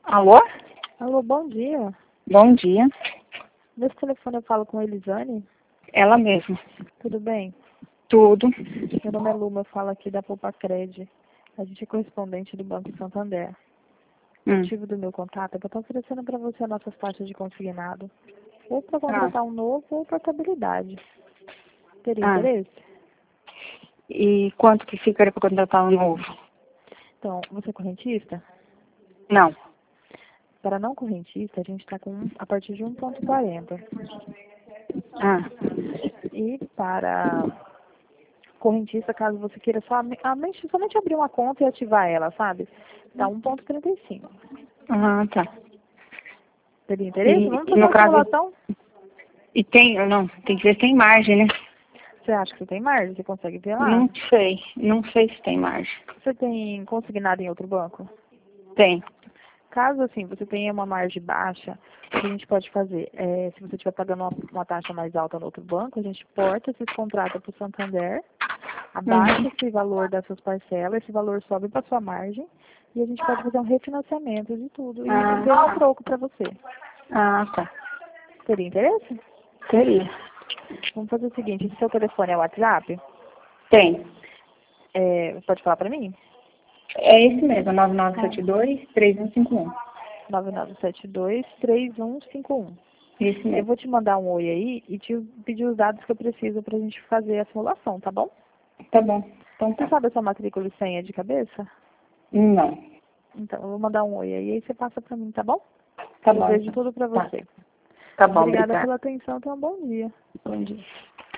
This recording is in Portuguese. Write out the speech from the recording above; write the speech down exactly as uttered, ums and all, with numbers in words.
Alô? Alô, bom dia. Bom dia. Nesse telefone eu falo com a Elisane. Ela mesma. Tudo bem? Tudo. Meu nome é Luma, eu falo aqui da Poupa-Cred. A gente é correspondente do Banco Santander. O Hum. motivo do meu contato é que eu estou oferecendo para você as nossas taxas de consignado. Ou para Ah. contratar um novo ou portabilidade. Teria Ah. interesse? E quanto que ficaria para contratar um novo? Então, você é correntista? Não. Para não correntista, a gente está com um- a partir de um ponto quarenta. Ah. E para correntista, caso você queira somente, somente abrir uma conta e ativar ela, sabe? Dá um ponto trinta e cinco. Ah, tá. Teria interesse? E, Vamos e fazer no uma caso, simulação? e tem, não, tem que ver se tem margem, né? Você acha que você tem margem? Você consegue ver lá? Não sei, não sei se tem margem. Você tem consignado em outro banco? Tem. Caso, assim, você tenha uma margem baixa, o que a gente pode fazer? É, se você estiver pagando uma, uma taxa mais alta no outro banco, a gente porta esses contratos para o Santander, abaixa Uhum. esse valor das suas parcelas, esse valor sobe para sua margem, e a gente pode fazer um refinanciamento de tudo e Ah, ter um tá. troco para você. Ah, tá. Teria interesse? Teria. Vamos fazer o seguinte, seu telefone é o WhatsApp? Tem. É, pode falar para mim? É esse mesmo, nove nove sete dois, três um cinco um. nove nove sete dois, três um cinco um. Esse Eu mesmo. vou te mandar um oi aí e te pedir os dados que eu preciso para a gente fazer a simulação, tá bom? Tá bom. Então Você tá. sabe a sua matrícula e senha de cabeça? Não. Então, eu vou mandar um oi aí e você passa para mim, tá bom? Tá Eu bom, vejo então. tudo para Tá. você. Tá bom, Obrigada obrigada. pela atenção, tenha um bom dia. Bom dia.